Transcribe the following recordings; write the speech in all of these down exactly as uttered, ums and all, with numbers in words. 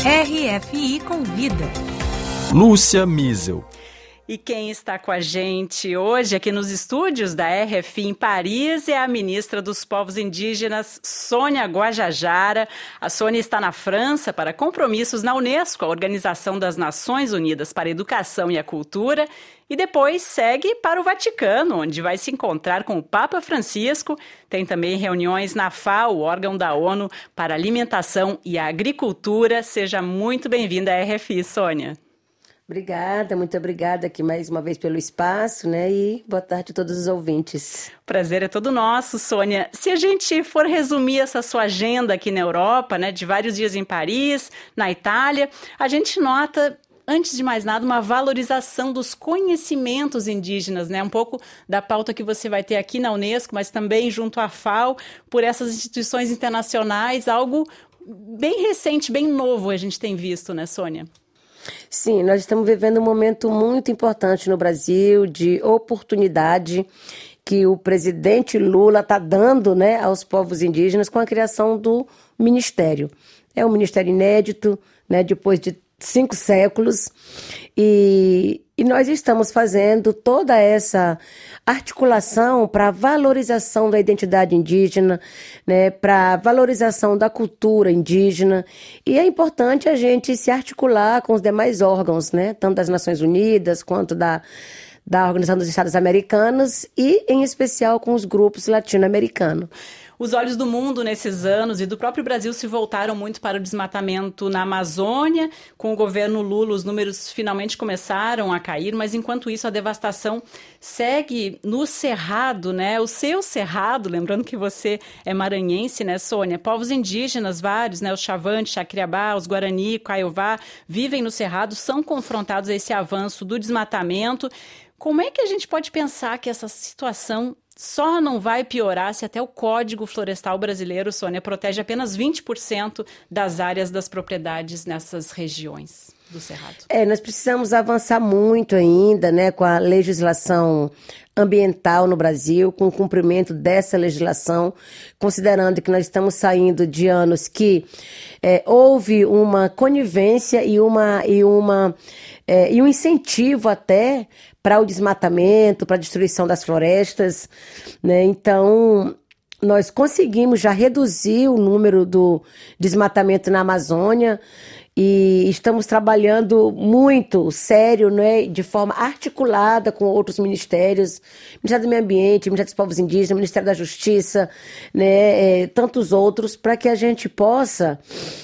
R F I Convida. Lúcia Miesel. E quem está com a gente hoje aqui nos estúdios da R F I em Paris é a ministra dos Povos Indígenas, Sônia Guajajara. A Sônia está na França para compromissos na Unesco, a Organização das Nações Unidas para a Educação e a Cultura, e depois segue para o Vaticano, onde vai se encontrar com o Papa Francisco. Tem também reuniões na FAO, o órgão da ONU para a Alimentação e a Agricultura. Seja muito bem-vinda à R F I, Sônia. Obrigada, muito obrigada aqui mais uma vez pelo espaço, né? E boa tarde a todos os ouvintes. O prazer é todo nosso, Sônia. Se a gente for resumir essa sua agenda aqui na Europa, né, de vários dias em Paris, na Itália, a gente nota, antes de mais nada, uma valorização dos conhecimentos indígenas, né? Um pouco da pauta que você vai ter aqui na Unesco, mas também junto à FAO, por essas instituições internacionais, algo bem recente, bem novo a gente tem visto, né, Sônia? Sim, nós estamos vivendo um momento muito importante no Brasil de oportunidade que o presidente Lula está dando, né, aos povos indígenas com a criação do Ministério. É um ministério inédito, né, depois de cinco séculos, e, e nós estamos fazendo toda essa articulação para a valorização da identidade indígena, né, para a valorização da cultura indígena, e é importante a gente se articular com os demais órgãos, né, tanto das Nações Unidas quanto da, da Organização dos Estados Americanos e, em especial, com os grupos latino-americanos. Os olhos do mundo nesses anos e do próprio Brasil se voltaram muito para o desmatamento na Amazônia. Com o governo Lula, os números finalmente começaram a cair, mas enquanto isso a devastação segue no Cerrado, né? O seu Cerrado, lembrando que você é maranhense, né, Sônia? Povos indígenas vários, né? Os Xavante, Xacriabá, os Guarani, Kaiowá, vivem no Cerrado, são confrontados a esse avanço do desmatamento. Como é que a gente pode pensar que essa situação só não vai piorar se até o Código Florestal Brasileiro, Sônia, protege apenas vinte por cento das áreas das propriedades nessas regiões do Cerrado? É, nós precisamos avançar muito ainda, né, com a legislação ambiental no Brasil, com o cumprimento dessa legislação, considerando que nós estamos saindo de anos que é, houve uma conivência e, uma, e, uma, é, e um incentivo até para o desmatamento, para a destruição das florestas, né? Então, nós conseguimos já reduzir o número do desmatamento na Amazônia e estamos trabalhando muito sério, né, de forma articulada com outros ministérios, Ministério do Meio Ambiente, Ministério dos Povos Indígenas, Ministério da Justiça, né, é, tantos outros, para que a gente possa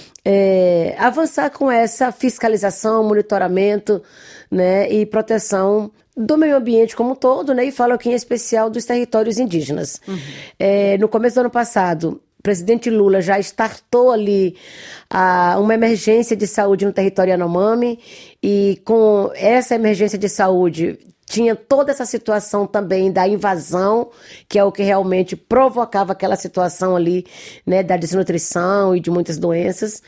é, avançar com essa fiscalização, monitoramento, né, e proteção do meio ambiente como um todo, né, e falo aqui em especial dos territórios indígenas. Uhum. É, no começo do ano passado, o presidente Lula já startou ali ah, uma emergência de saúde no território Yanomami, e com essa emergência de saúde tinha toda essa situação também da invasão, que é o que realmente provocava aquela situação ali, né, da desnutrição e de muitas doenças.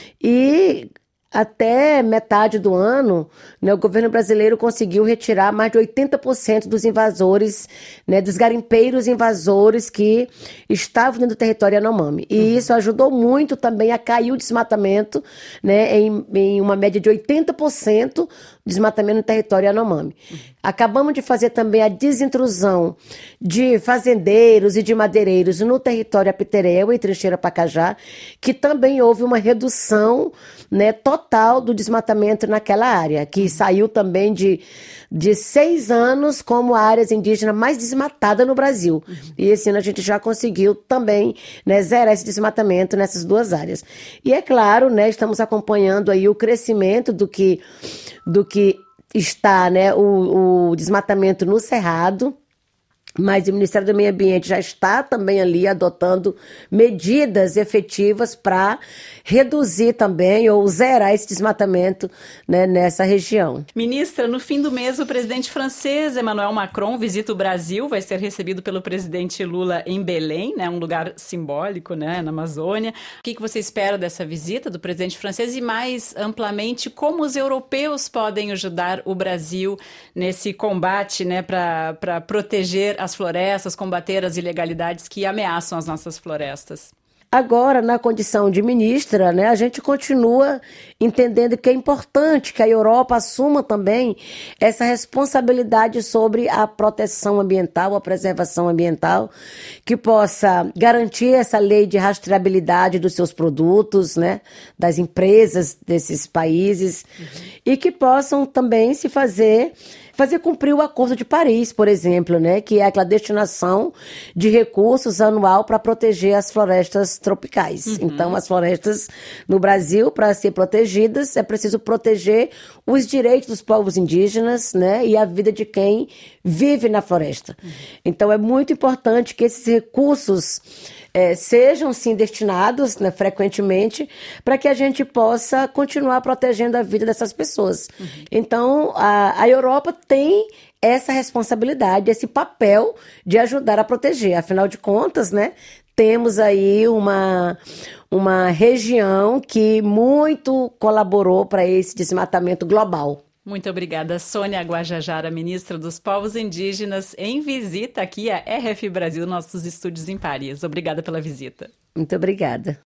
E até metade do ano, né, o governo brasileiro conseguiu retirar mais de oitenta por cento dos invasores, né, dos garimpeiros invasores que estavam dentro do território Yanomami. E uhum. isso ajudou muito também a cair o desmatamento, né, em, em uma média de oitenta por cento desmatamento no território Yanomami. Uhum. Acabamos de fazer também a desintrusão de fazendeiros e de madeireiros no território Apiterel e Trincheira Pacajá, que também houve uma redução, né, total do desmatamento naquela área, que saiu também de, de seis anos como a área indígena mais desmatada no Brasil. Uhum. E esse ano a gente já conseguiu também, né, zerar esse desmatamento nessas duas áreas. E é claro, né, estamos acompanhando aí o crescimento do que, do que está, né, o, o desmatamento no Cerrado, mas o Ministério do Meio Ambiente já está também ali adotando medidas efetivas para reduzir também ou zerar esse desmatamento, né, nessa região. Ministra, no fim do mês o presidente francês Emmanuel Macron visita o Brasil, vai ser recebido pelo presidente Lula em Belém, né, um lugar simbólico, né, na Amazônia. O que, que você espera dessa visita do presidente francês e, mais amplamente, como os europeus podem ajudar o Brasil nesse combate, né, para para proteger as florestas, combater as ilegalidades que ameaçam as nossas florestas? Agora, na condição de ministra, né, a gente continua entendendo que é importante que a Europa assuma também essa responsabilidade sobre a proteção ambiental, a preservação ambiental, que possa garantir essa lei de rastreabilidade dos seus produtos, né, das empresas desses países, uhum. e que possam também se fazer fazer cumprir o Acordo de Paris, por exemplo, né, que é aquela destinação de recursos anual para proteger as florestas tropicais. Uhum. Então, as florestas no Brasil, para ser protegidas, é preciso proteger os direitos dos povos indígenas, né, e a vida de quem vive na floresta. Uhum. Então, é muito importante que esses recursos É, sejam, sim, destinados, né, frequentemente, para que a gente possa continuar protegendo a vida dessas pessoas. Uhum. Então, a, a Europa tem essa responsabilidade, esse papel de ajudar a proteger. Afinal de contas, né, temos aí uma, uma região que muito colaborou para esse desmatamento global. Muito obrigada, Sônia Guajajara, ministra dos Povos Indígenas, em visita aqui à R F Brasil, nossos estúdios em Paris. Obrigada pela visita. Muito obrigada.